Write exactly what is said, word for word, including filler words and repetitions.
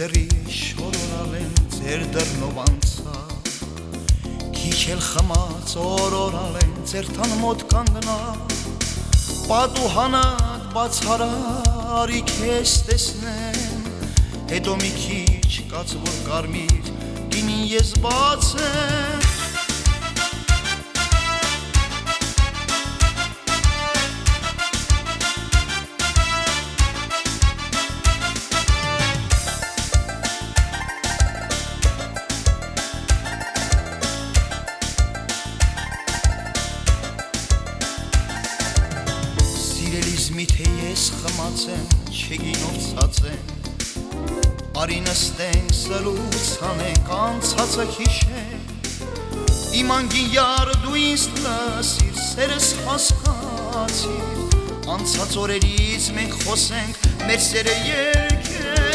ձերի շորորալ են ձեր դռնովանցա Քիչ էլ խմած օրորալ են ձեր տան մոտ կանգնա Պատուհանդ բացարարի քեզ տեսնեմ Հետո մի քիչ կաց որ կարմիր գինին ես բացեմ Միթե ես խմած եմ, չգինով ծածեմ Արի նստենք սրուց անենք անցածը հիշենք Իմ անգին յար դու ինձ լսիր, սերս հասկացիր Անցած օրերից մենք խոսենք, մեր սերը երկենք